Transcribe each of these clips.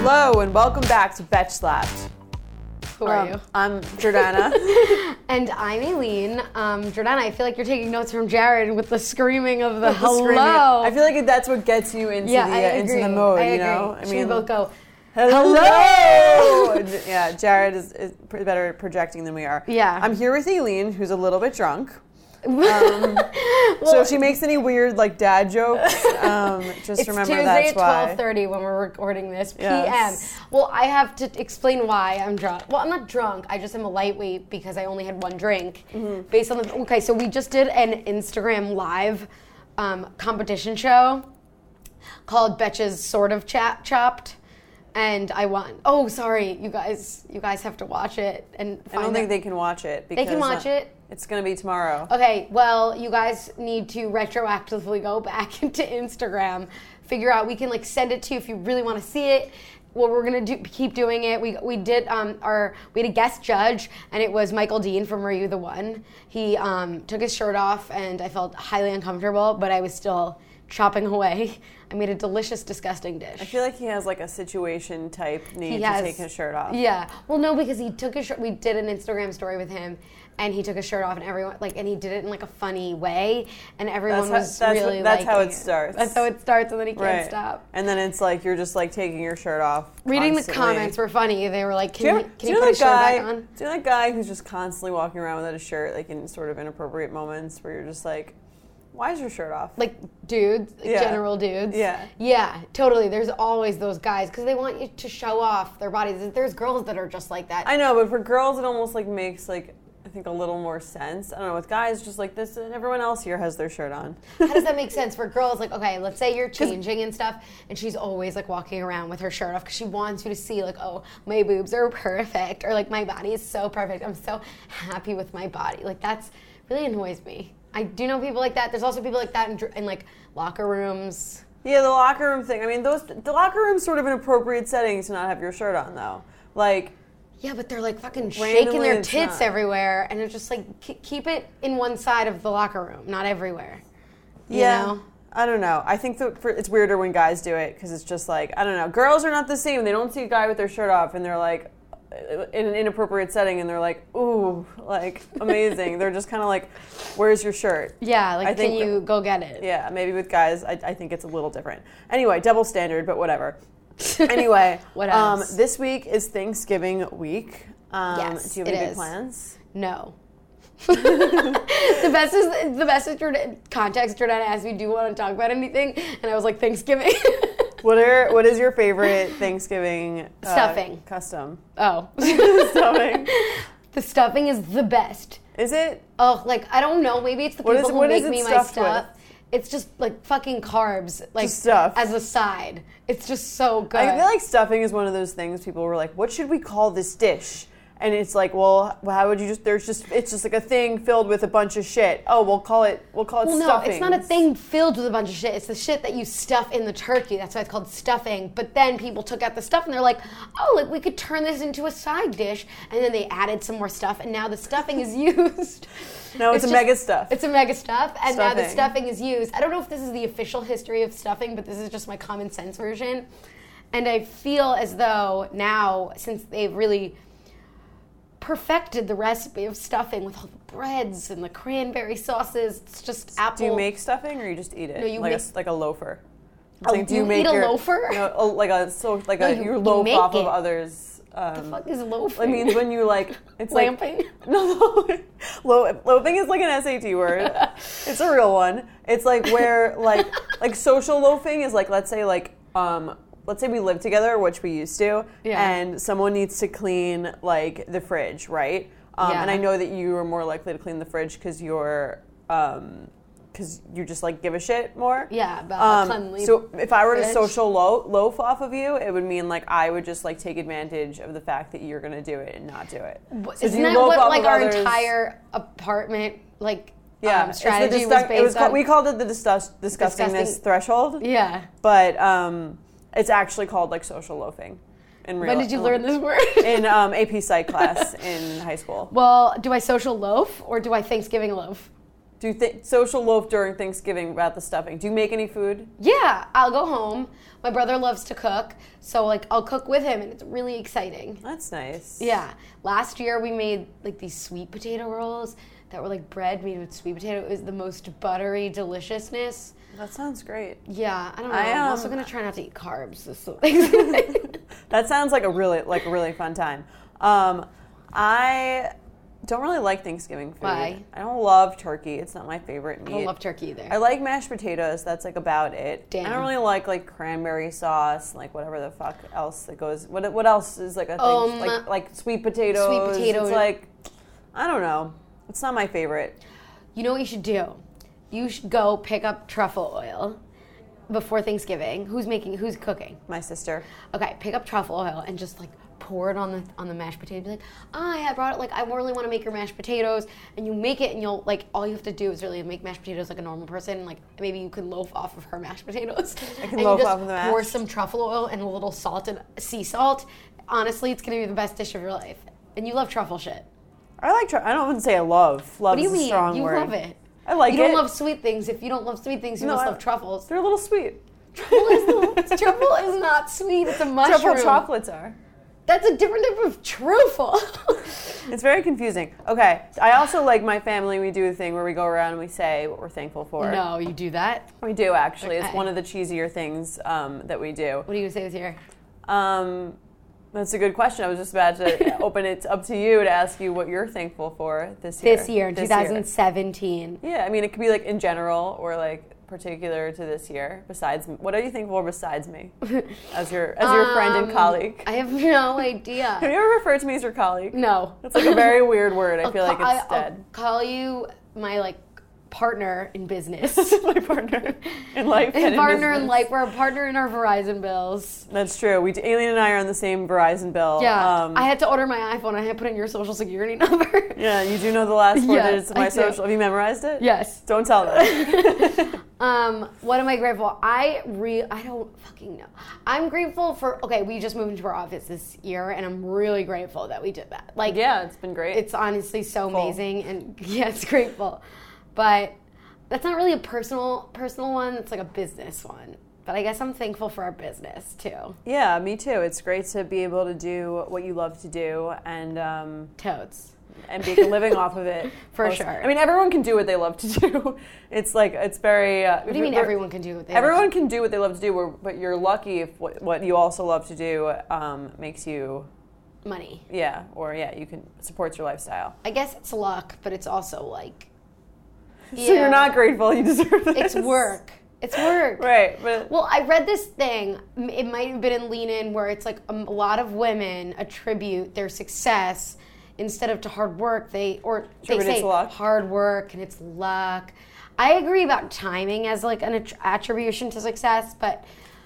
Hello and welcome back to Betch Slapped. Who are you? I'm Jordana. And I'm Aileen. Jordana, I feel like you're taking notes from Jared with the screaming of the hello. Screaming. I feel like that's what gets you into into the mode, I agree. know? Should we both go, hello! Yeah, Jared is better at projecting than we are. Yeah. I'm here with Aileen, who's a little bit drunk. So if she makes any weird dad jokes, just remember that's why. It's Tuesday at 12:30 when we're recording this Yes. p.m. Well, I have to explain why I'm drunk. Well, I'm not drunk. I just am a lightweight because I only had one drink. Based on okay, so we just did an Instagram live competition show called Betches Sort of Chopped. And I won. Oh, sorry, you guys have to watch it and find I don't think they can watch it. Because they can watch it. It's going to be tomorrow. Okay, well, you guys need to retroactively go back into Instagram, figure out, we can send it to you if you really want to see it. Well, we're going to keep doing it. We did we had a guest judge, and it was Michael Dean from Are You the One? He took his shirt off, and I felt highly uncomfortable, but I was still chopping away. I made a delicious, disgusting dish. I feel like he has a situation type need to take his shirt off. Yeah. Well, no, because he took his shirt. We did an Instagram story with him, and he took his shirt off, and everyone and he did it in a funny way, and everyone was really that's how it liking starts. That's how it starts, and then he can't stop. And then it's you're just taking your shirt off. Reading constantly. the comments were funny. They were like, "Can you put that his shirt back on?" Do you know that guy who's just constantly walking around without a shirt, in sort of inappropriate moments where you're just why is your shirt off? Dudes, general dudes. Yeah. Yeah, totally. There's always those guys because they want you to show off their bodies. There's girls that are just like that. I know, but for girls it almost makes I think a little more sense. I don't know, with guys just this and everyone else here has their shirt on. How does that make sense for girls? Okay, let's say you're changing and stuff, and she's always walking around with her shirt off because she wants you to see oh, my boobs are perfect, or my body is so perfect. I'm so happy with my body. That's really annoys me. I do know people like that. There's also people like that in locker rooms. Yeah, the locker room thing. I mean, the locker room's sort of an appropriate setting to not have your shirt on, though. Yeah, but they're fucking shaking their tits everywhere, and it's just keep it in one side of the locker room, not everywhere. You know? I don't know. I think it's weirder when guys do it because it's just I don't know. Girls are not the same. They don't see a guy with their shirt off, and they're in an inappropriate setting, and they're ooh, amazing. They're just kind of where's your shirt? Yeah, can you go get it? Yeah, maybe with guys, I think it's a little different. Anyway, double standard, but whatever. Anyway, what else? This week is Thanksgiving week. Yes, do you have any big plans? No. The best is context. Jordana asked me, "Do you want to talk about anything?" And I was like, "Thanksgiving." What is your favorite Thanksgiving stuffing custom? Oh, stuffing. The stuffing is the best. Is it? Oh, I don't know. Maybe it's the people who make me my stuff. With? It's just fucking carbs, just stuff as a side. It's just so good. I feel like stuffing is one of those things people were what should we call this dish? And it's well, how would you it's just a thing filled with a bunch of shit. Oh, we'll call it stuffing. No, it's not a thing filled with a bunch of shit. It's the shit that you stuff in the turkey. That's why it's called stuffing. But then people took out the stuff and they're oh, we could turn this into a side dish. And then they added some more stuff, and now the stuffing is used. No, it's a mega stuff. It's a mega stuff, and now the stuffing is used. I don't know if this is the official history of stuffing, but this is just my common sense version. And I feel as though now, since they've really perfected the recipe of stuffing with all the breads and the cranberry sauces, it's just apple. Do you make stuffing or you just eat it? No, you like a loafer. Do you eat a loafer? No, you loaf off of others. The fuck is loafing? It means when you it's lamping. No, loafing is an SAT word. It's a real one. It's where social loafing is let's say we live together, which we used to, and someone needs to clean the fridge, right? And I know that you are more likely to clean the fridge because you just give a shit more. Yeah, about the cleanliness. So if I were to social loaf off of you, it would mean I would just take advantage of the fact that you're going to do it and not do it. So isn't that what our entire apartment strategy was based on? We called it the disgustingness threshold. Yeah. But it's actually called social loafing. When did you learn this word? In AP Psych class in high school. Well, do I social loaf or do I Thanksgiving loaf? Do you social loaf during Thanksgiving about the stuffing? Do you make any food? Yeah, I'll go home. My brother loves to cook, so like I'll cook with him, and it's really exciting. That's nice. Yeah. Last year we made like these sweet potato rolls that were like bread made with sweet potato. It was the most buttery deliciousness. That sounds great. Yeah, I don't know. I'm also gonna try not to eat carbs. That sounds like a really fun time. I don't really like Thanksgiving food. Why? I don't love turkey. It's not my favorite meat. I don't love turkey either. I like mashed potatoes. That's like about it. Damn. I don't really like cranberry sauce, like whatever the fuck else that goes. What else is like a thing? Like sweet potatoes. Sweet potato. It's like, I don't know. It's not my favorite. You know what you should do? You should go pick up truffle oil before Thanksgiving. Who's cooking? My sister. Okay, pick up truffle oil and just like pour it on the mashed potatoes. Be like, I brought it. Like, I really want to make your mashed potatoes, and you make it, and you'll like all you have to do is really make mashed potatoes like a normal person. Like maybe you can loaf off of her mashed potatoes. I can loaf off of the mashed. Pour some truffle oil and a little salted sea salt. Honestly, it's gonna be the best dish of your life. And you love truffle shit. I like. I don't want to say I love. Love What do you is a mean? strong You word. love it. I like it. You don't love sweet things. If you don't love sweet things, you must love truffles. They're a little sweet. Truffle is not sweet. It's a mushroom. Truffle chocolates are. That's a different type of truffle. It's very confusing. Okay. I also like my family. We do a thing where we go around and we say what we're thankful for. No, you do that? We do, actually. Okay. It's one of the cheesier things that we do. What do you say this year? That's a good question. I was just about to open it up to you to ask you what you're thankful for this year. This year, 2017. Yeah, I mean, it could be like in general or like particular to this year. Besides, what are you thankful for besides me, as your friend and colleague? I have no idea. Have you ever referred to me as your colleague? No. That's like a very weird word. I feel like it's dead. I'll call you my partner in business. My partner in life. And partner in life. We're a partner in our Verizon bills. That's true. Alien and I are on the same Verizon bill. Yeah. I had to order my iPhone. I had to put in your social security number. Yeah, you do know the last four digits of my social. Do. Have you memorized it? Yes. Don't tell them. What am I grateful? I don't fucking know. I'm grateful for, we just moved into our office this year, and I'm really grateful that we did that. Yeah, it's been great. It's honestly so amazing, and it's grateful. But that's not really a personal one. It's like a business one. But I guess I'm thankful for our business, too. Yeah, me too. It's great to be able to do what you love to do and totes. And make a living off of it. For sure. I mean, everyone can do what they love to do. It's like, it's very... what do you mean everyone can do what they love to do? Everyone can do what they love to do, but you're lucky if what you also love to do makes you... money. Yeah, or you can support your lifestyle. I guess it's luck, but it's also like... So you're not grateful, you deserve this. It's work. It's work. Right. But well, I read this thing, it might have been in Lean In, where it's like a lot of women attribute their success instead of to hard work, they say hard work and it's luck. I agree about timing as like an attribution to success, but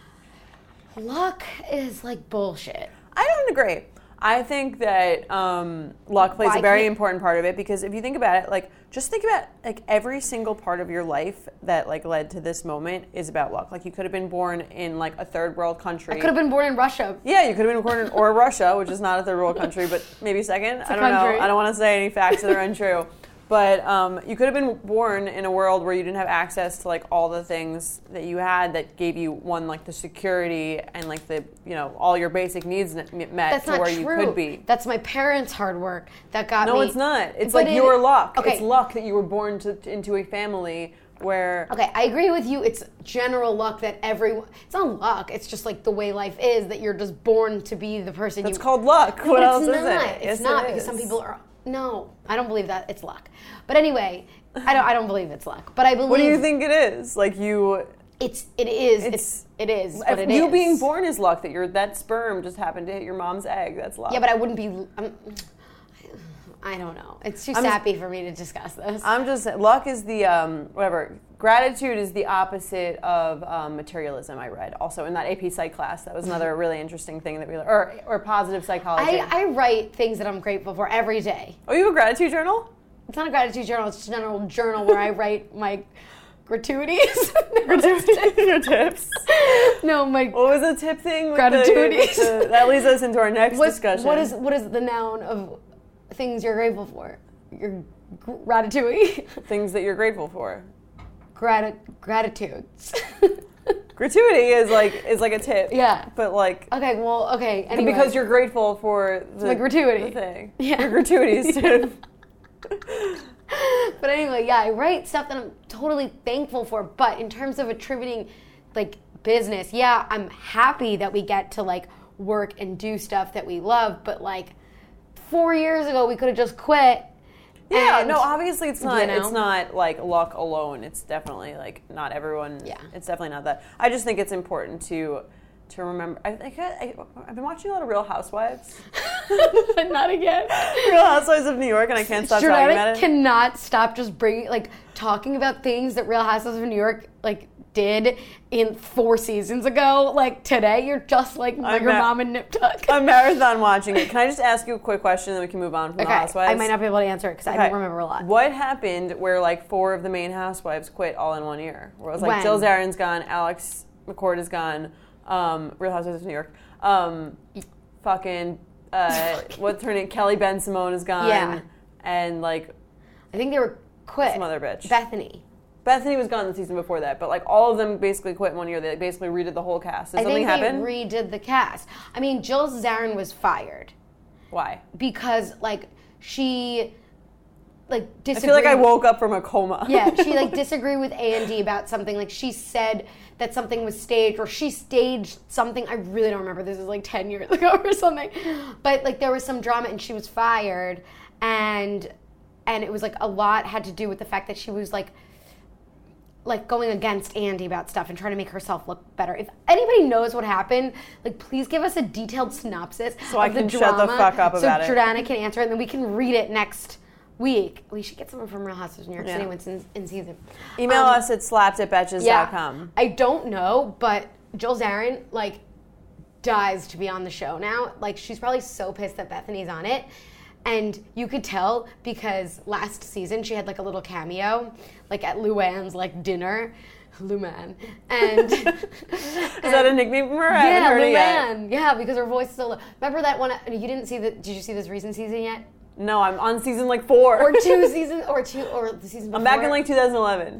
luck is like bullshit. I don't agree. I think that luck plays a very important part of it, because if you think about it, just think about every single part of your life that led to this moment is about luck. You could have been born in a third world country. I could have been born in Russia. Yeah, you could have been born in or Russia, which is not a third world country, but maybe second. I don't know. I don't want to say any facts that are untrue. But you could have been born in a world where you didn't have access to all the things that you had that gave you the security and the all your basic needs met That's to not where true. you could be. That's my parents' hard work that got me. No, it's not. It's your luck. Okay. It's luck that you were born into a family where... Okay, I agree with you. It's general luck that everyone... It's not luck. It's just the way life is, that you're just born to be the person It's called luck. No, what else is it? It's yes, not, because some people are... No, I don't believe that. It's luck. But anyway, I don't believe it's luck. But I believe... What do you think it is? It is. You being born is luck. That sperm just happened to hit your mom's egg. That's luck. Yeah, but I wouldn't be... I don't know. It's too sappy for me to discuss this. Luck is the, whatever. Gratitude is the opposite of materialism, I read. Also in that AP Psych class. That was another really interesting thing that we learned. Or positive psychology. I write things that I'm grateful for every day. Oh, you have a gratitude journal? It's not a gratitude journal. It's just a general journal where I write my gratuities. Your tips? No, my... What was the tip thing? Gratuities. That leads us into our next discussion. What is the noun of things you're grateful for? Ratatouille. Things that you're grateful for. Gratitudes. Gratuity is like a tip. Yeah. But like. Okay. Well. Okay. Anyway. Because you're grateful for the gratuity. The thing. Yeah. Your gratuities tip. But anyway, yeah, I write stuff that I'm totally thankful for. But in terms of attributing, like, business, yeah, I'm happy that we get to, like, work and do stuff that we love. But, like, 4 years ago, we could have just quit. Yeah, and, no, obviously it's not. you know? It's not like luck alone. It's definitely like not everyone. Yeah. It's definitely not that. I just think it's important to remember. I've been watching a lot of Real Housewives. Not again. Real Housewives of New York, and I can't stop talking about it. Cannot stop just talking about things that Real Housewives of New York did in 4 seasons ago. Like today, you're just like your mom and Nip Tuck. I'm marathon watching it. Can I just ask you a quick question, then we can move on from the Housewives? I might not be able to answer it because I don't remember a lot. What happened where like 4 of the main housewives quit all in 1 year? Where it was like When? Jill Zarin's gone, Alex McCord is gone, Real Housewives of New York. What's her name? Kelly Ben Simone is gone. Yeah. And like I think they were quit. some other bitch. Bethany was gone the season before that, but like all of them basically quit in 1 year. They basically redid the whole cast. Did something happen? I think they redid the cast. I mean, Jill Zarin was fired. Why? Because she disagreed. I feel like I woke up from a coma. Yeah, she disagreed with A&D about something. Like she said that something was staged, or she staged something. I really don't remember. This is like 10 years ago or something. But there was some drama, and she was fired, and it was a lot had to do with the fact that she was going against Andy about stuff and trying to make herself look better. If anybody knows what happened, please give us a detailed synopsis so I can shut the fuck up about it. So Jordana can answer it, and then we can read it next week. We should get someone from Real Housewives of New York City when it's in season. Email us at slapped@betches.com. Yeah, I don't know, but Jill Zarin, dies to be on the show now. She's probably so pissed that Bethany's on it. And you could tell because last season she had a little cameo, at Luann's dinner. Luann. And is that a nickname from her? I haven't heard Luann. it yet. Yeah, because her voice is so low. Remember that one? You didn't see did you see this recent season yet? No, I'm on season 4. Or 2 seasons, or the season before. I'm back in 2011.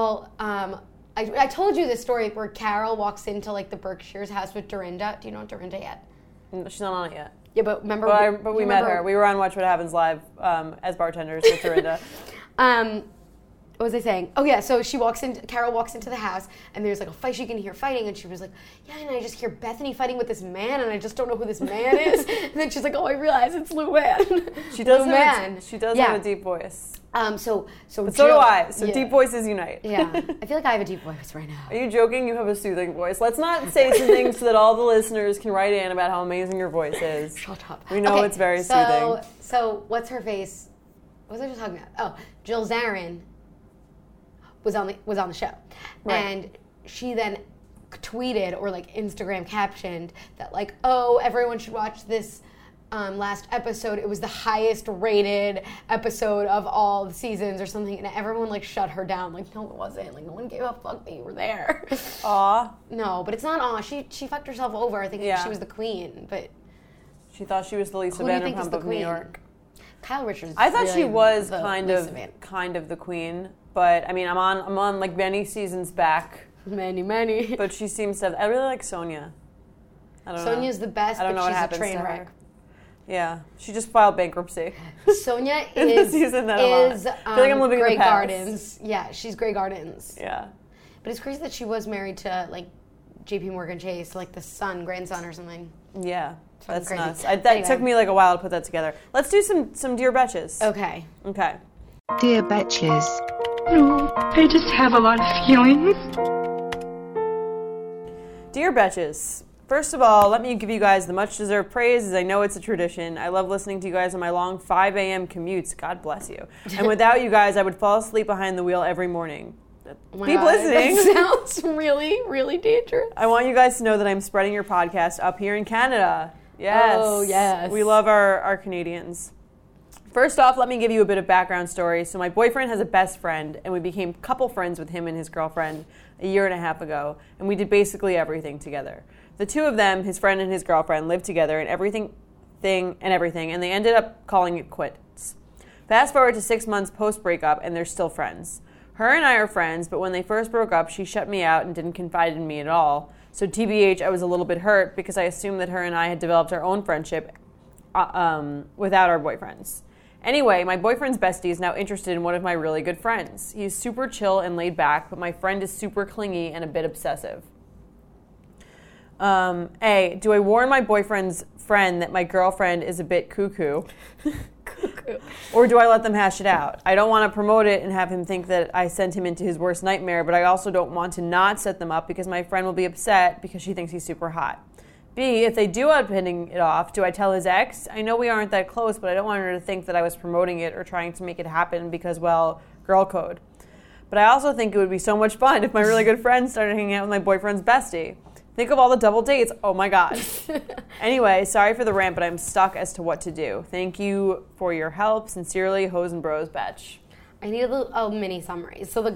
I told you this story where Carol walks into the Berkshire's house with Dorinda. Do you know Dorinda yet? She's not on it yet. Yeah, but remember... But we met her. We were on Watch What Happens Live as bartenders with Dorinda. What was I saying? Oh, yeah, so Carol walks into the house, and there's a fight. She can hear fighting, and she was like, yeah, and I just hear Bethany fighting with this man, and I just don't know who this man is. And then she's like, oh, I realize it's Luann. She does have a deep voice. So do I. So deep voices unite. Yeah. I feel like I have a deep voice right now. Are you joking? You have a soothing voice. Let's not say some things so that all the listeners can write in about how amazing your voice is. Shut up. We know it's very soothing. So what's her face? What was I just talking about? Oh, Jill Zarin was on the show. Right. And she then tweeted or Instagram captioned that oh, everyone should watch this last episode. It was the highest rated episode of all the seasons or something, and everyone shut her down. No, it wasn't. No one gave a fuck that you were there. Aw. No, but it's not aw. She fucked herself over thinking she was the queen, but she thought she was the Lisa Vanderpump of New York. Kyle Richards. I thought she was kind of the queen, but I mean, I'm on many seasons back. Many. But she seems to have. I really like Sonia. I don't know. Sonia's the best. I don't know but what she's happens a train to wreck. her. Yeah, she just filed bankruptcy. Sonia in the season that I feel like I'm living Grey in the past. Gardens. Yeah, she's Grey Gardens. Yeah. But it's crazy that she was married to J.P. Morgan Chase, the grandson or something. Yeah, that's crazy. nuts. That took me a while to put that together. Let's do some Dear Betches. Okay. Dear Betches. No, I just have a lot of feelings. Dear Betches. First of all, let me give you guys the much-deserved praise, as I know it's a tradition. I love listening to you guys on my long 5 a.m. commutes. God bless you. And without you guys, I would fall asleep behind the wheel every morning. Keep listening. That sounds really, really dangerous. I want you guys to know that I'm spreading your podcast up here in Canada. Yes. Oh, yes. We love our Canadians. First off, let me give you a bit of background story. So my boyfriend has a best friend, and we became couple friends with him and his girlfriend a year and a half ago, and we did basically everything together. The two of them, his friend and his girlfriend, lived together and everything, and they ended up calling it quits. Fast forward to 6 months post-breakup, and they're still friends. Her and I are friends, but when they first broke up, she shut me out and didn't confide in me at all. So TBH, I was a little bit hurt because I assumed that her and I had developed our own friendship without our boyfriends. Anyway, my boyfriend's bestie is now interested in one of my really good friends. He's super chill and laid back, but my friend is super clingy and a bit obsessive. A, do I warn my boyfriend's friend that my girlfriend is a bit cuckoo? Or do I let them hash it out? I don't want to promote it and have him think that I sent him into his worst nightmare, but I also don't want to not set them up because my friend will be upset because she thinks he's super hot. B, if they do end up hitting it off, do I tell his ex? I know we aren't that close, but I don't want her to think that I was promoting it or trying to make it happen because, well, girl code. But I also think it would be so much fun if my really good friend started hanging out with my boyfriend's bestie. Think of all the double dates. Oh my God. Anyway, sorry for the rant, but I'm stuck as to what to do. Thank you for your help. Sincerely, Hoes and Bros, Betch. I need a mini summary. So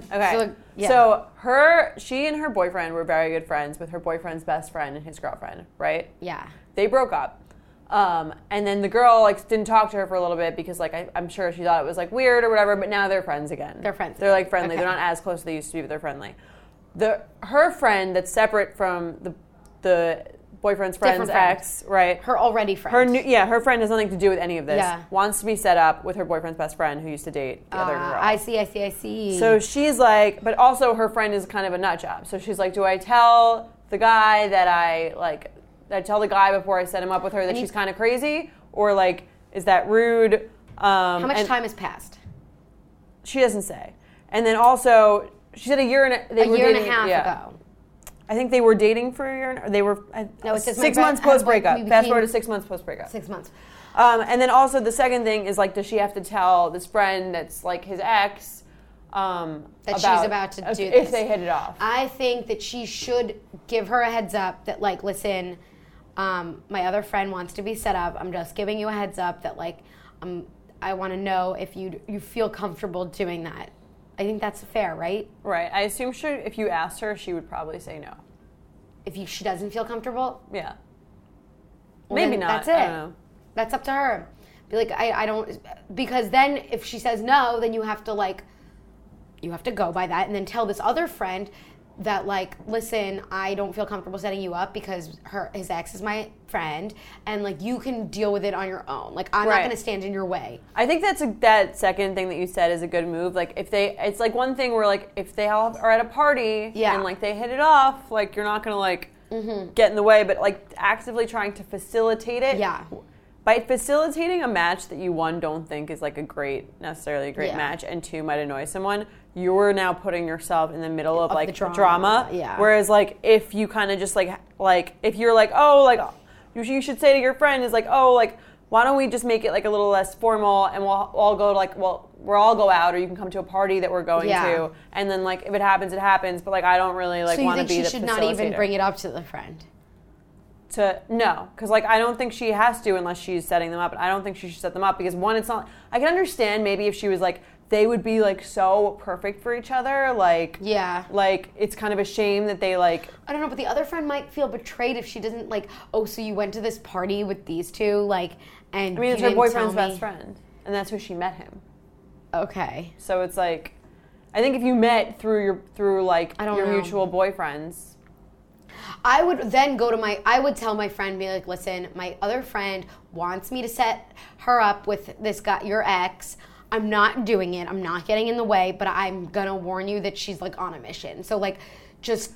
she and her boyfriend were very good friends with her boyfriend's best friend and his girlfriend, right? Yeah. They broke up. And then the girl didn't talk to her for a little bit because I'm sure she thought it was weird or whatever, but now they're friends again. They're friends. They're friendly. Okay. They're not as close as they used to be, but they're friendly. Her friend that's separate from the boyfriend's friend's ex, right? Her already friend. Her friend has nothing to do with any of this. Yeah. Wants to be set up with her boyfriend's best friend who used to date the other girl. I see. So she's but also her friend is kind of a nut job. So she's do I tell the guy that I tell the guy before I set him up with her that she's kind of crazy? Or is that rude? How much time has passed? She doesn't say. And then also, she said a year and a half ago. I think they were dating for a year. They were it says 6 months post breakup. Fast forward to 6 months post breakup. 6 months. And then also the second thing is does she have to tell this friend that's his ex that she's about to do this if they hit it off? I think that she should give her a heads up that listen, my other friend wants to be set up. I'm just giving you a heads up that I want to know if you feel comfortable doing that. I think that's fair, right? Right. I assume if you asked her, she would probably say no. If she doesn't feel comfortable? Yeah. Well, maybe not. That's it. I don't know. That's up to her. Be I don't, because then if she says no, then you have to go by that and then tell this other friend that listen, I don't feel comfortable setting you up because his ex is my friend, and you can deal with it on your own. I'm not going to stand in your way. I think that second thing that you said is a good move. If it's one thing where if they all are at a party and they hit it off, you're not going to get in the way, but actively trying to facilitate it. Yeah. By facilitating a match that you, one, don't think is necessarily a great match, and two, might annoy someone, you're now putting yourself in the middle of the drama. Yeah. Whereas if you kind of just if you're you should say to your friend is why don't we just make it a little less formal and we'll all go we'll all go out, or you can come to a party that we're going to, and then if it happens, it happens. But I don't really want to be the facilitator. So you think she should not even bring it up to the friend? No, because I don't think she has to unless she's setting them up. And I don't think she should set them up because one, it's not. I can understand maybe if she was they would be so perfect for each other. It's kind of a shame that they I don't know, but the other friend might feel betrayed if she doesn't so you went to this party with these two and it's her boyfriend's best friend, and that's who she met him. Okay. So it's I think if you met through your mutual boyfriends. I would then I would tell my friend, be listen, my other friend wants me to set her up with this guy, your ex. I'm not doing it. I'm not getting in the way, but I'm going to warn you that she's on a mission. So I just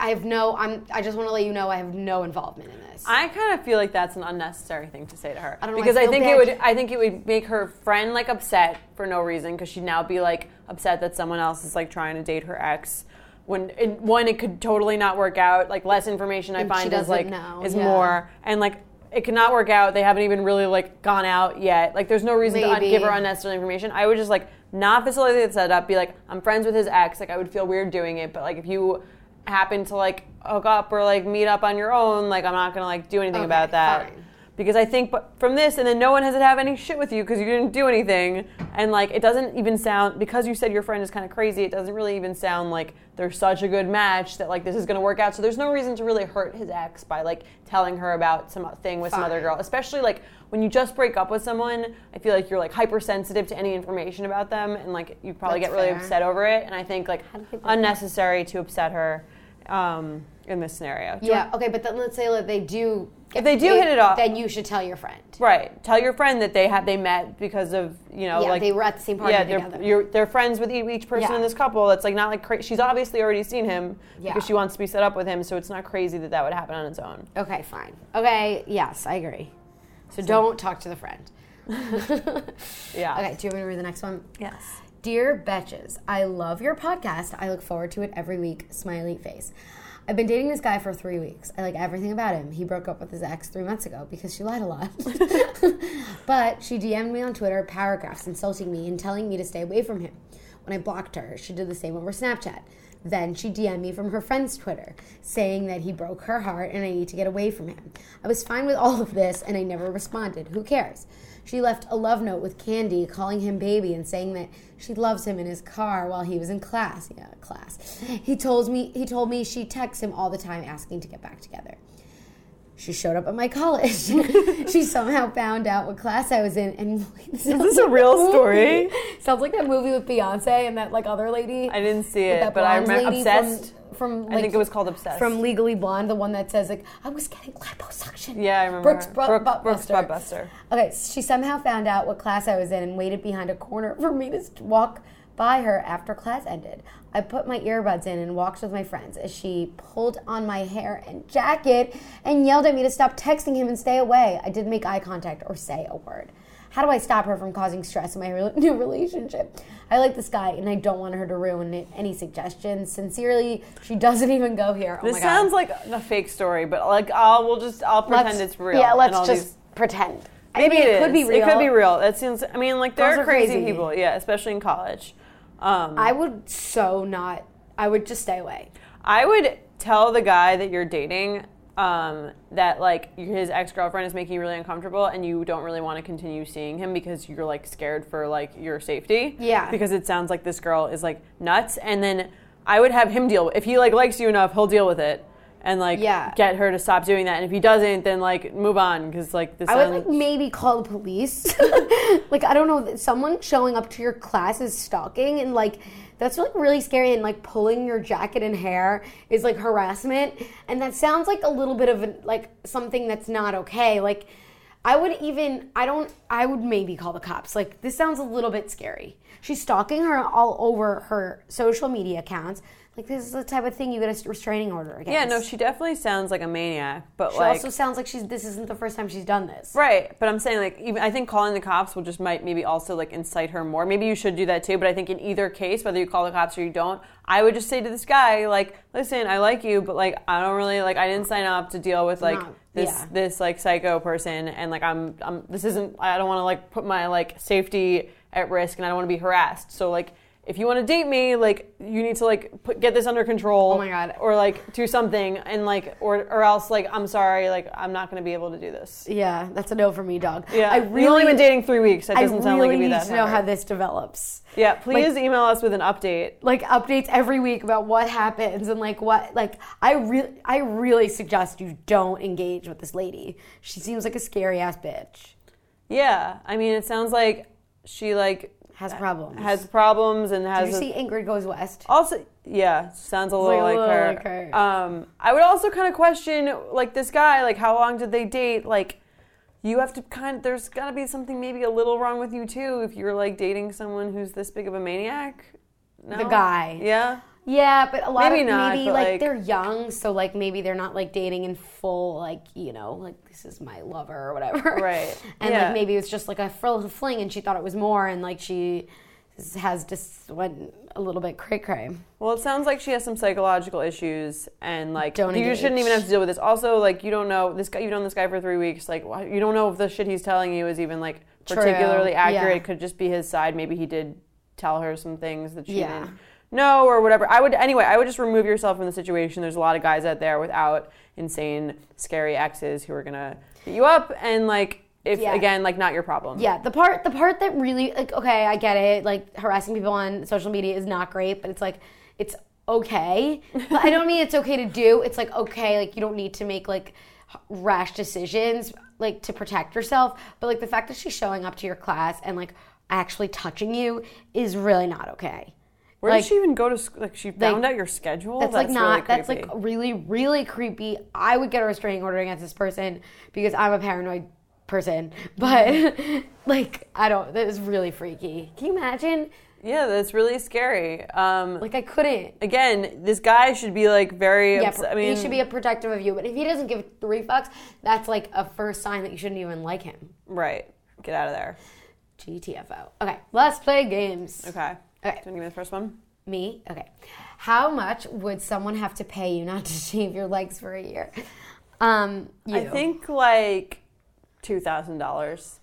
want to let you know I have no involvement in this. I kind of feel that's an unnecessary thing to say to her. I don't know, because I think it would make her friend upset for no reason, because she'd now be upset that someone else is trying to date her ex. When it could totally not work out. Less information I find is more, and it could not work out. They haven't even really gone out yet. There's no reason to give her unnecessary information. I would just not facilitate the setup. Be I'm friends with his ex. I would feel weird doing it. But if you happen to hook up or meet up on your own, I'm not gonna do anything about that. Fine. because I think from this, and then no one has to have any shit with you because you didn't do anything, and like it doesn't even sound, because you said your friend is kind of crazy, it doesn't really even sound like they're such a good match that like this is going to work out. So there's no reason to really hurt his ex by like telling her about some thing with some other girl, especially like when you just break up with someone. I feel like you're like hypersensitive to any information about them, and like you probably get really upset over it. And I think like unnecessary to upset her in this scenario. Okay, but then let's say like they do. If they do hit it off, then you should tell your friend. Right. Tell your friend that they met because of, like they were at the same party together. They're friends with each person in this couple. It's like not like she's obviously already seen him because she wants to be set up with him. So it's not crazy that would happen on its own. Okay, fine. Okay, yes, I agree. So don't talk to the friend. Yeah. Okay, do you want me to read the next one? Yes. Dear Betches, I love your podcast. I look forward to it every week. Smiley face. I've been dating this guy for 3 weeks. I like everything about him. He broke up with his ex 3 months ago because she lied a lot. But she DM'd me on Twitter paragraphs insulting me and telling me to stay away from him. When I blocked her, she did the same over Snapchat. Then she DM'd me from her friend's Twitter, saying that he broke her heart and I need to get away from him. I was fine with all of this and I never responded. Who cares? She left a love note with Candy, calling him baby and saying that she loves him in his car while he was in class. Yeah, class. He told me she texts him all the time asking to get back together. She showed up at my college. She somehow found out what class I was in. And is this a real story? Sounds like that movie with Beyonce and that like other lady. I didn't see it, but I remember Obsessed. From I think it was called Obsessed. From Legally Blonde, the one that says like, I was getting liposuction. Yeah, I remember. Brooks Buster. Okay, she somehow found out what class I was in and waited behind a corner for me to walk by her after class ended. I put my earbuds in and walked with my friends as she pulled on my hair and jacket and yelled at me to stop texting him and stay away. I didn't make eye contact or say a word. How do I stop her from causing stress in my new relationship? I like this guy, and I don't want her to ruin it. Any suggestions? Sincerely, she doesn't even go here. This sounds like a fake story, but like I'll pretend it's real. Yeah, let's just pretend. Maybe it could be real. It could be real. That seems. I mean, like there Girls are crazy crazy people. Yeah, especially in college. I would I would just stay away. I would tell the guy that you're dating that like his ex-girlfriend is making you really uncomfortable and you don't really want to continue seeing him because you're like scared for like your safety. Yeah. Because it sounds like this girl is like nuts, and then I would have him if he like likes you enough, he'll deal with it and like get her to stop doing that. And if he doesn't, then like move on, because like this. I would like maybe call the police. Like I don't know, someone showing up to your class is stalking, and like that's like really scary, and like pulling your jacket and hair is like harassment, and that sounds like a little bit of like something that's not okay. Like I would maybe call the cops. Like this sounds a little bit scary. She's stalking her all over her social media accounts. Like this is the type of thing you get a restraining order against. Yeah, no, she definitely sounds like a maniac, but she like also sounds like this isn't the first time she's done this. Right, but I'm saying like even I think calling the cops will just might maybe also like incite her more. Maybe you should do that too, but I think in either case, whether you call the cops or you don't, I would just say to this guy like, listen, I like you, but like I don't really like I didn't sign up to deal with like this like psycho person, and like I'm this isn't, I don't want to like put my like safety at risk, and I don't want to be harassed. So like if you want to date me, like you need to like get this under control. Oh my God. Or like do something, and like or else like I'm sorry, like I'm not going to be able to do this. Yeah, that's a no for me, dog. Yeah, you've only been dating 3 weeks. That doesn't sound like it'd be that hard. I really need to know how this develops. Yeah, please email us with an update. Like updates every week about what happens and like what like I really suggest you don't engage with this lady. She seems like a scary ass bitch. Yeah, I mean it sounds like she like has problems. And has. Did you see Ingrid Goes West? Also, yeah, sounds a little like her. I would also kind of question like this guy, like how long did they date? Like you have to there's got to be something maybe a little wrong with you too if you're like dating someone who's this big of a maniac. No? The guy. Yeah. Yeah, but a lot maybe of not, maybe like they're young, so like maybe they're not like dating in full, like, you know, like this is my lover or whatever. Right. And like maybe it was just like a fling and she thought it was more, and like she has just went a little bit cray-cray. Well, it sounds like she has some psychological issues, and like you engage. shouldn't even have to deal with this. Also, like you don't know this guy. You've known this guy for 3 weeks. Like you don't know if the shit he's telling you is even like particularly accurate. Yeah. It could just be his side. Maybe he did tell her some things that she didn't no or whatever. I would just remove yourself from the situation. There's a lot of guys out there without insane, scary exes who are gonna beat you up, and like again, like not your problem. Yeah, the part that really, like, okay, I get it. Like, harassing people on social media is not great, but it's like, it's okay. But I don't mean it's okay to do. It's like, okay, like, you don't need to make like rash decisions like to protect yourself. But like the fact that she's showing up to your class and like actually touching you is really not okay. Where did she even go to school? Like, she found out your schedule? That's like not, really that's like really, really creepy. I would get a restraining order against this person because I'm a paranoid person. But like, that is really freaky. Can you imagine? Yeah, that's really scary. Like, I couldn't. Again, this guy should be like very I mean, he should be protective of you. But if he doesn't give 3 fucks, that's like a first sign that you shouldn't even like him. Right. Get out of there. GTFO. Okay, let's play games. Okay. Okay. Do you want to give me the first one? Me? Okay. How much would someone have to pay you not to shave your legs for a year? You. I think like $2,000.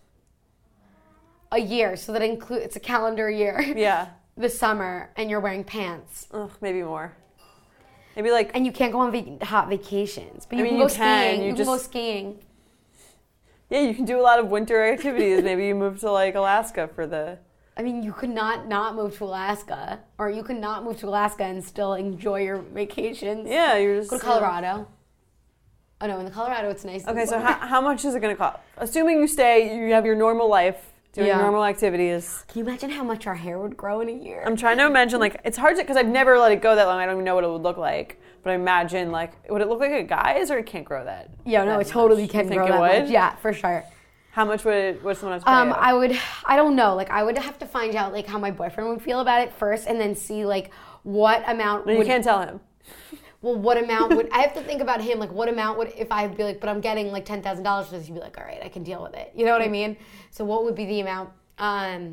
A year, so that includes, it's a calendar year. Yeah. The summer, and you're wearing pants. Ugh, maybe more. Maybe like... And you can't go on hot vacations. But you I mean, can go skiing. You can go skiing. Yeah, you can do a lot of winter activities. Maybe you move to like Alaska for the... I mean, you could not move to Alaska. Or you could not move to Alaska and still enjoy your vacations. Yeah, you're just... Go to Colorado. Oh no, in the Colorado it's nice. Okay, so how much is it going to cost? Assuming you stay, you have your normal life, doing normal activities. Can you imagine how much our hair would grow in a year? I'm trying to imagine, like, it's hard to, because I've never let it go that long. I don't even know what it would look like. But I imagine, like, would it look like a guy's, or it can't grow that? Yeah, no, it totally can grow that much. Yeah, for sure. How much would someone have to pay you? I don't know. Like, I would have to find out, like, how my boyfriend would feel about it first, and then see, like, what amount No, you can't tell him. Well, what amount would... I have to think about him, like, what amount would... If I'd be like, but I'm getting, like, $10,000 for this, he'd be like, all right, I can deal with it. You know what I mean? So what would be the amount? I'm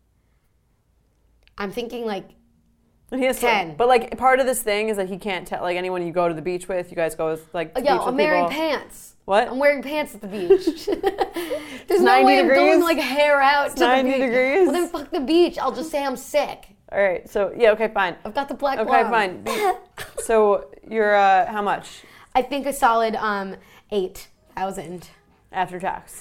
thinking, like, And he has 10. But, like, part of this thing is that he can't tell, like, anyone you go to the beach with, you guys go with, like, to the beach with I'm wearing people. pants. What? I'm wearing pants at the beach. There's 90 no way degrees? I'm going, like, hair out to 90 the beach. degrees? Well, then fuck the beach. I'll just say I'm sick. All right, so, yeah, okay, fine. I've got the black Okay, lung. fine. So, you're, how much? I think a solid 8,000. After tax.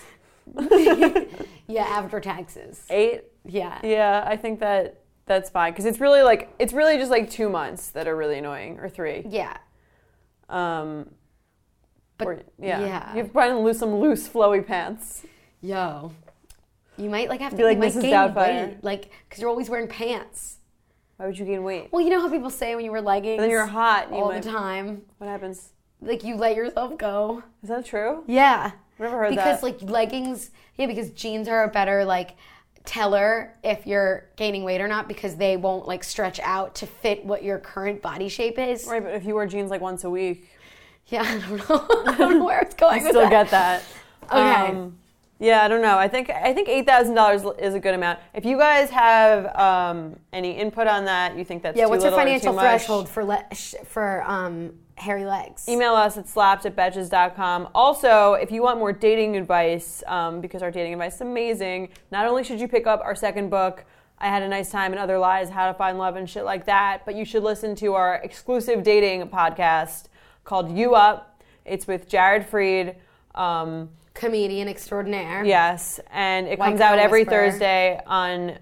Yeah, after taxes. 8? Yeah. Yeah, I think that's fine. Because it's really just like 2 months that are really annoying, or 3. Yeah. But yeah. You have to find some loose, flowy pants. Yo. You might like have to Be like you might Mrs. gain Doubtfire. weight, like, because you're always wearing pants. Why would you gain weight? Well, you know how people say when you wear leggings, But then you're hot. all the time. What happens? Like, you let yourself go. Is that true? Yeah. I've never heard because, that. like, leggings, because jeans are a better, like, teller if you're gaining weight or not, because they won't, like, stretch out to fit what your current body shape is. Right, but if you wear jeans like once a week. Yeah, I don't know. I don't know where it's going with Still that. get that. Okay. Yeah, I don't know. I think $8,000 is a good amount. If you guys have any input on that, you think that's too what's your little or financial too much, threshold for hairy legs? email us at slaps@betches.com. Also, if you want more dating advice, because our dating advice is amazing, not only should you pick up our second book, I Had a Nice Time and Other Lies, How to Find Love and shit like that, but you should listen to our exclusive dating podcast called You Up. It's with Jared Freed. Comedian extraordinaire. Yes, and it White comes out Girl every Whisperer. Thursday on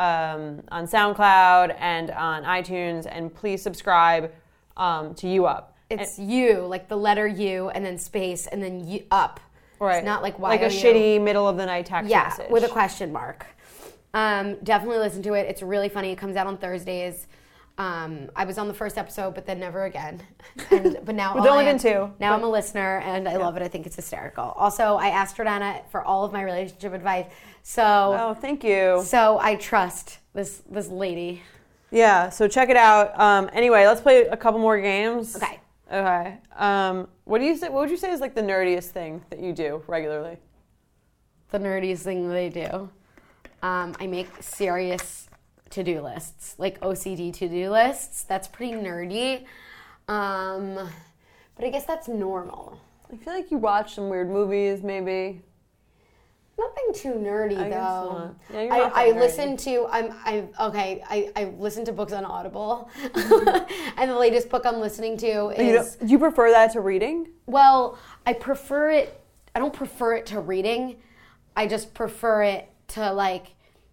SoundCloud and on iTunes. And please subscribe to You Up. It's you, like the letter U, and then space, and then you, up. Right. It's not like a YOU. shitty middle of the night text Yeah, message. with a question mark. Definitely listen to it. It's really funny. It comes out on Thursdays. I was on the first episode, but then never again. But now There's only been 2. Now I'm a listener, and I love it. I think it's hysterical. Also, I asked Jordana for all of my relationship advice, so Oh, thank you. so I trust this lady. Yeah, so check it out. Anyway, let's play a couple more games. Okay. Okay. What would you say is like the nerdiest thing that you do regularly? The nerdiest thing they do. I make serious to-do lists, like OCD to-do lists. That's pretty nerdy. But I guess that's normal. I feel like you watch some weird movies, maybe. Nothing too nerdy I guess though. not. Yeah, you're not that I nerdy. listen to I listen to books on Audible, and the latest book I'm listening to is Do you prefer that to reading? well, I prefer it. I don't prefer it to reading. I just prefer it to like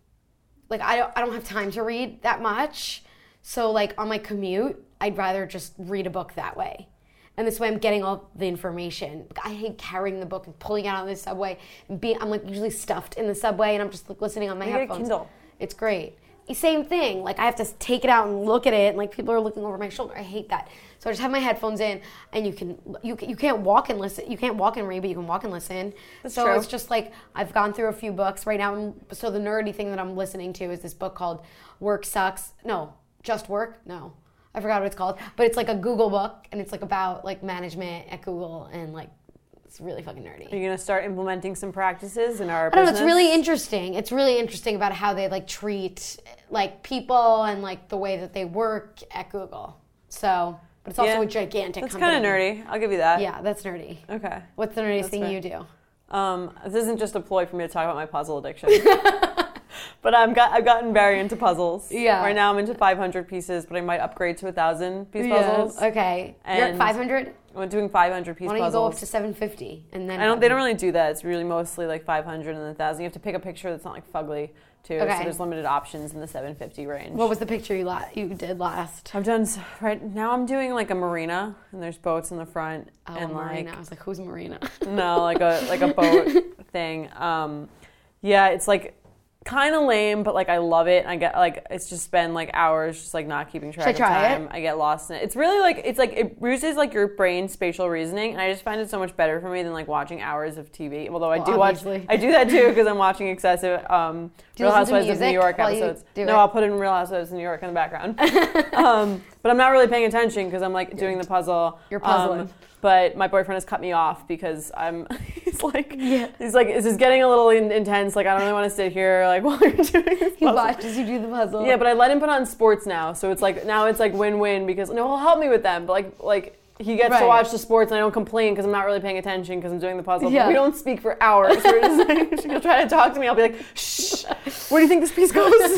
I don't have time to read that much. So like on my commute, I'd rather just read a book that way. And this way I'm getting all the information. I hate carrying the book and pulling it out on the subway. I'm like usually stuffed in the subway and I'm just like listening on my You get a headphones. Kindle. It's great. Same thing. Like I have to take it out and look at it and like people are looking over my shoulder. I hate that. So I just have my headphones in and you can't walk and listen. You can't walk and read, but you can walk and listen. That's so true. it's just like I've gone through a few books right now. So the nerdy thing that I'm listening to is this book called Work Sucks. No, Just Work. No. I forgot what it's called, but it's like a Google book, and it's like about like management at Google, and like it's really fucking nerdy. Are you gonna start implementing some practices in our I don't know. business? It's really interesting. It's really interesting about how they like treat like people and like the way that they work at Google. So, but it's also a gigantic. That's company. kind of nerdy. I'll give you that. Yeah, that's nerdy. Okay. What's the nerdiest That's thing fair. you do? This isn't just a ploy for me to talk about my puzzle addiction. But I've gotten very into puzzles. Yeah. Right now I'm into 500 pieces, but I might upgrade to 1,000 piece puzzles. Okay. You're at And 500. I'm doing 500 piece Why don't you puzzles. go up to 750 and then? They don't really do that. It's really mostly like 500 and 1,000. You have to pick a picture that's not like fugly too. Okay. So there's limited options in the 750 range. What was the picture you did last? I've done right now. I'm doing like a marina, and there's boats in the front, Oh, and Marina. like I was like, who's Marina? no, like a boat thing. Yeah, it's like kind of lame, but like I love it. I get like it's just been like hours just like not keeping track Should I of try time. it? I get lost in it. It's really like it uses like your brain's spatial reasoning, and I just find it so much better for me than like watching hours of TV. Although I do obviously. I do that too because I'm watching excessive you Real listen to Housewives of New music York while you episodes. do No, it? I'll put in Real Housewives of New York in the background. But I'm not really paying attention because I'm like doing the puzzle. You're puzzling. But my boyfriend has cut me off because he's like, this is getting a little intense. Like, I don't really want to sit here like while you're doing this He puzzle. watches you do the puzzle. Yeah, but I let him put on sports now. So it's like, now it's like win-win because, no, he'll help me with them. But like he gets to Right. watch the sports and I don't complain because I'm not really paying attention because I'm doing the puzzle. Yeah. But we don't speak for hours. We're just like, he'll try to talk to me. I'll be like, shh, where do you think this piece goes?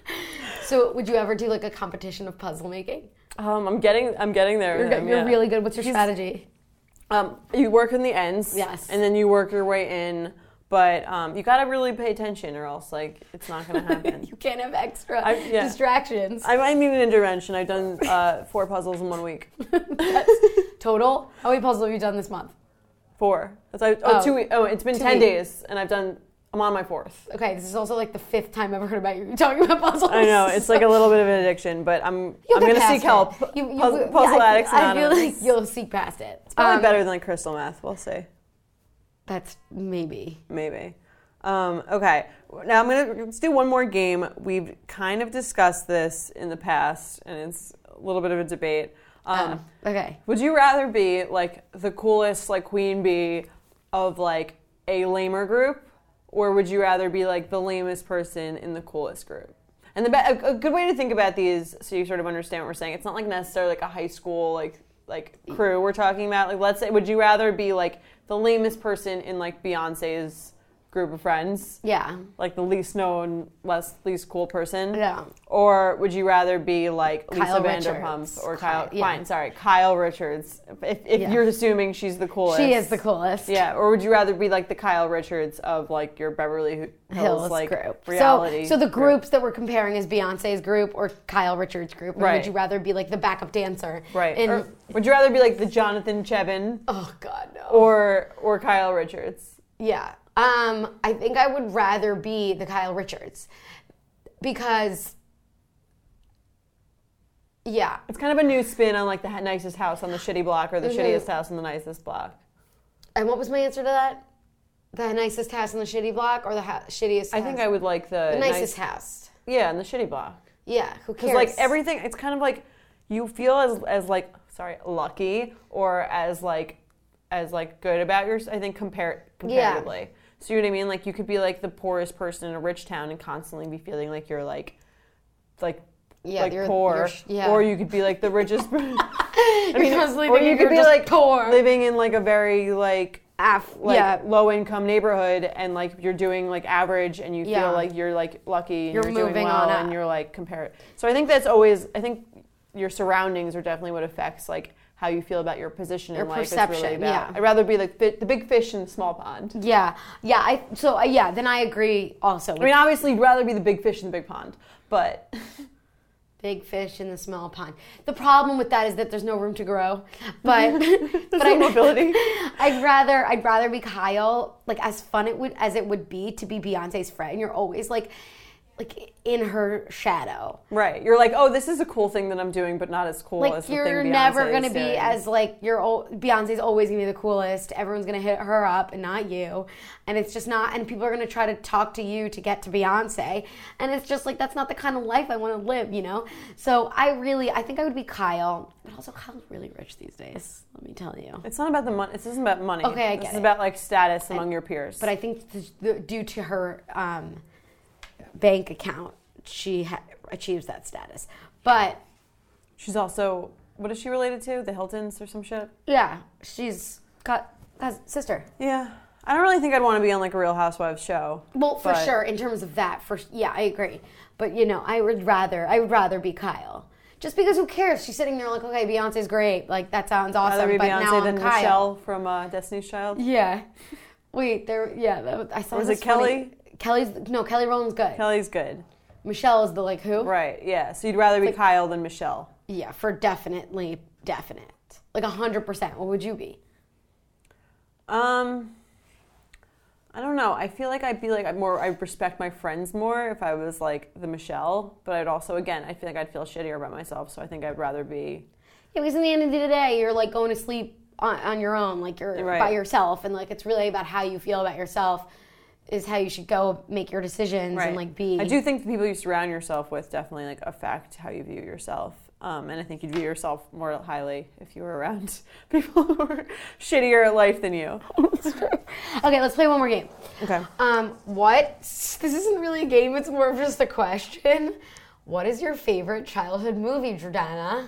So would you ever do like a competition of puzzle making? I'm getting there. with him, You're yeah. really good. What's your strategy? You work in the ends, Yes. and then you work your way in. But you gotta really pay attention, or else like it's not gonna happen. You can't have extra yeah. distractions. I might need an intervention. I've done 4 puzzles in 1 week. Total? How many puzzles have you done this month? 4. It's 2 weeks. Oh, it's been 2 10 weeks. days, and I'm on my 4th. Okay, this is also like the 5th time I've ever heard about you talking about puzzles. I know it's like a little bit of an addiction, but I'm gonna seek help. Puzzle Addicts I feel Anonymous. like you'll seek past it. It's probably better than like crystal meth. We'll see. That's maybe. Maybe. Okay, now let's do one more game. We've kind of discussed this in the past, and it's a little bit of a debate. Okay. Would you rather be like the coolest like queen bee of like a lamer group, or would you rather be like the lamest person in the coolest group? And a good way to think about these, so you sort of understand what we're saying. It's not like necessarily like a high school like crew we're talking about. Like, let's say, would you rather be like the lamest person in like Beyonce's group of friends? Yeah. Like the least known, least cool person? Yeah. Or would you rather be like Kyle Lisa Richards. Vanderpump or Kyle? Yeah. Fine, sorry, Kyle Richards. If Yeah. you're assuming she's the coolest, She is the coolest. Yeah. Or would you rather be like the Kyle Richards of like your Beverly Hills like group. reality? So the groups that we're comparing is Beyonce's group or Kyle Richards' group. Or Right. would you rather be like the backup dancer? Right. In, Or would you rather be like the Jonathan Chevin oh God, no. or Kyle Richards? Yeah. I think I would rather be the Kyle Richards because, yeah. It's kind of a new spin on like the nicest house on the shitty block or the Mhm. shittiest house on the nicest block. And what was my answer to that? The nicest house in the shitty block or the shittiest house? I think I would like the nicest nice, house. Yeah, in the shitty block. Yeah, who cares? Because like everything, it's kind of like you feel as like lucky or as good about yours. I think comparatively. So you know what I mean? Like you could be like the poorest person in a rich town and constantly be feeling like you're like poor, or you could be like the richest. I mean, constantly or thinking you could you're be just like poor. living in like a very like low income neighborhood and like you're doing like average and you feel like you're like lucky and you're doing moving well on up. and you're like compared. So I think that's always, I think your surroundings are definitely what affects like how you feel about your position in life. Perception, it's really about. yeah. I'd rather be like the big fish in the small pond. Yeah. Then I agree also. I mean, obviously you'd rather be the big fish in the big pond, but big fish in the small pond. The problem with that is that there's no room to grow. But no mobility. I'd rather be Kyle. Like as fun as it would be to be Beyonce's friend. You're always like in her shadow. Right. You're like, oh, this is a cool thing that I'm doing, but not as cool as the thing Beyonce you're never gonna is be doing. as like Beyonce's always gonna be the coolest. Everyone's gonna hit her up and not you. And it's just not. And people are gonna try to talk to you to get to Beyonce. And it's just like that's not the kind of life I want to live, you know. So I think I would be Kyle. But also Kyle's really rich these days. Let me tell you. It's not about the money. This isn't about money. Okay, I get it. This is about like status among your peers. But I think due to her bank account, she achieves that status. But she's also, what is she related to? The Hiltons or some shit? yeah, she's got sister. Yeah. I don't really think I'd want to be on like a Real Housewives show. Well, for but- sure, in terms of that, I agree. But you know, I would rather be Kyle. Just because who cares? She's sitting there like, okay, Beyonce's great. Like that sounds awesome. Rather be but Beyonce now I'm than Kyle. Michelle from Destiny's Child. Yeah. Wait, I saw. Was this it Kelly? Kelly Rowland's good. Kelly's good. Michelle is the like who? Right, yeah. So you'd rather be Kyle than Michelle. Yeah, for definite. Like 100%. What would you be? I don't know. I feel like I'd be like I'd respect my friends more if I was like the Michelle, but I'd also, again, I feel like I'd feel shittier about myself, so I think I'd rather be... Yeah, because in the end of the day, you're like going to sleep on your own, like you're Right. by yourself, and like it's really about how you feel about yourself is how you should go make your decisions and like be... I do think the people you surround yourself with definitely like affect how you view yourself. And I think you'd view yourself more highly if you were around people who were shittier at life than you. Okay, let's play one more game. Okay. This isn't really a game, it's more of just a question. What is your favorite childhood movie, Jordana?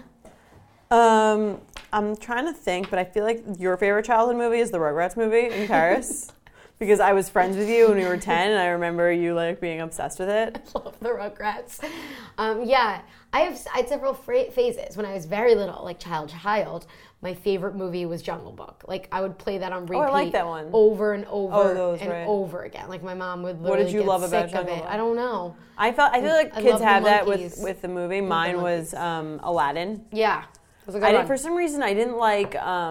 I'm trying to think, but I feel like your favorite childhood movie is the Rugrats movie in Paris. Because I was friends with you when we were 10, and I remember you like being obsessed with it. I love the Rugrats. Yeah, I had several phases when I was very little, like child. My favorite movie was Jungle Book. Like I would play that on repeat. I like that one. Over and over right. over again. Like my mom would What literally did you get love about sick Jungle of it. Book? I don't know. I feel like I kids love the have that monkeys. with the movie. Mine was Aladdin. Yeah, it was a good one. For some reason, I didn't like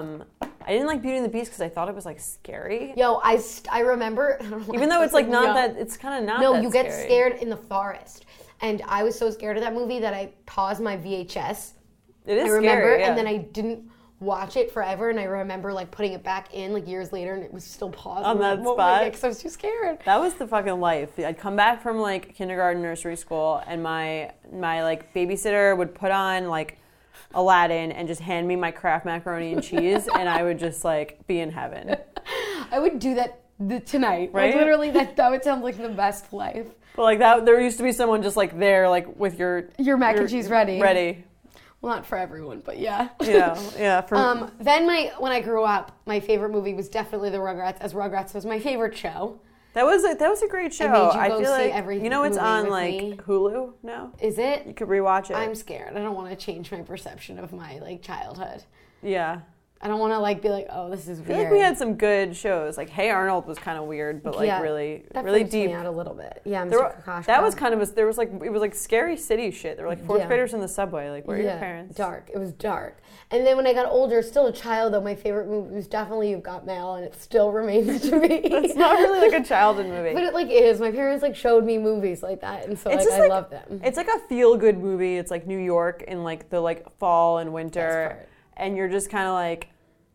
Beauty and the Beast because I thought it was like scary. Yo, I remember. I don't know Even though it's like not that, it's kind of not. No, that you scary. get scared in the forest, and I was so scared of that movie that I paused my VHS. It is I remember, scary, yeah. and then I didn't watch it forever, and I remember like putting it back in like years later, and it was still paused On in that moment spot? because I was too scared. That was the fucking life. I'd come back from like kindergarten, nursery school, and my like babysitter would put on like Aladdin and just hand me my Kraft macaroni and cheese, and I would just like be in heaven. I would do that tonight. Right? Like literally, that would sound like the best life. But like that, there used to be someone just like there, like with your Mac and cheese ready. Ready. Well, not for everyone, but yeah. Yeah. For Then when I grew up, my favorite movie was definitely the Rugrats, as Rugrats was my favorite show. that was a great show. I made you go feel see like every you know it's movie on with like me. Hulu now. Is it? You could rewatch it. I'm scared. I don't want to change my perception of my like childhood. Yeah. I don't want to like be like, oh, this is I weird. feel like we had some good shows. Like Hey Arnold was kind of weird, but like really that really freaks deep. me out a little bit. Yeah, There Mr. were- Kokoschka. that was kind of it was like scary city shit. There were like fourth Yeah. graders in the subway. Like where are your parents? Dark. It was dark. And then when I got older, still a child though, my favorite movie was definitely You've Got Mail, and it still remains to be. It's not really like a childhood movie. But it like is. My parents like showed me movies like that, and so It's like just I love them. It's like a feel good movie. It's like New York in like the like fall and Best winter, part. and you're just kind of like,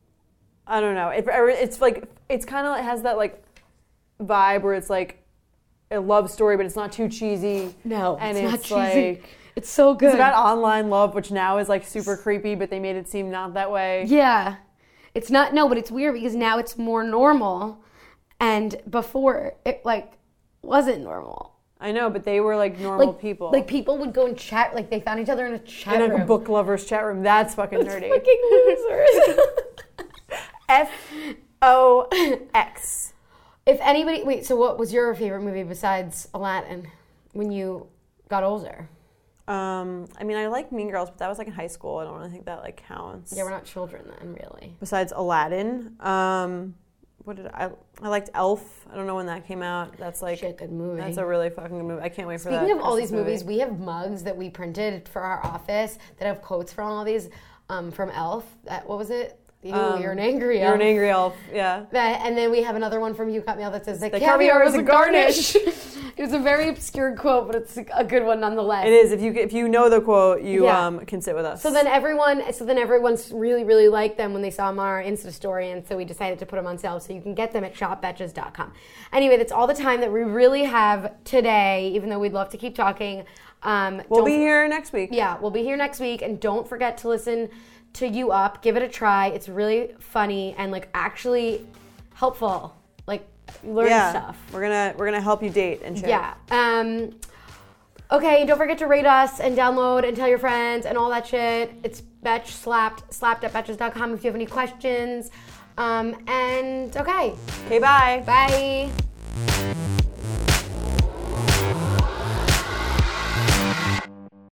I don't know. It's like it has that like vibe where it's like a love story, but it's not too cheesy. No, and it's not it's cheesy. like It's so good. it's about online love, which now is like super creepy, but they made it seem not that way. Yeah. It's not, no, but it's weird because now it's more normal, and before it like wasn't normal. I know, but they were like normal Like people. Like people would go and chat, like they found each other in a chat in room. like a book lovers chat room. That's fucking nerdy. Fucking losers. X. If anybody, wait, so what was your favorite movie besides Aladdin when you got older? I mean, I like Mean Girls, but that was like in high school. I don't really think that like counts. Yeah, we're not children then, really. Besides Aladdin, what did I liked Elf. I don't know when that came out. That's like Shit, good movie. That's a really fucking good movie. I can't wait for that. Speaking of all these Christmas movies, movie. we have mugs that we printed for our office that have quotes from all these from Elf. What was it? You're an angry elf. You're an angry elf. Yeah. And then we have another one from You Cut Mail that says, the caviar is a garnish. It was a very obscure quote, but it's a good one nonetheless. It is. If you know the quote, you Yeah. can sit with us. So then everyone's really, really liked them when they saw them on our Insta story, and so we decided to put them on sale so you can get them at shopbetches.com. Anyway, that's all the time that we really have today, even though we'd love to keep talking. We'll be here next week. Yeah, we'll be here next week, and don't forget to listen to You Up. Give it a try. It's really funny and like actually helpful. Like you learn stuff. We're gonna help you date and shit. Yeah. Okay, don't forget to rate us and download and tell your friends and all that shit. It's Betch slapped at betches.com if you have any questions. And okay. Okay, bye. Bye.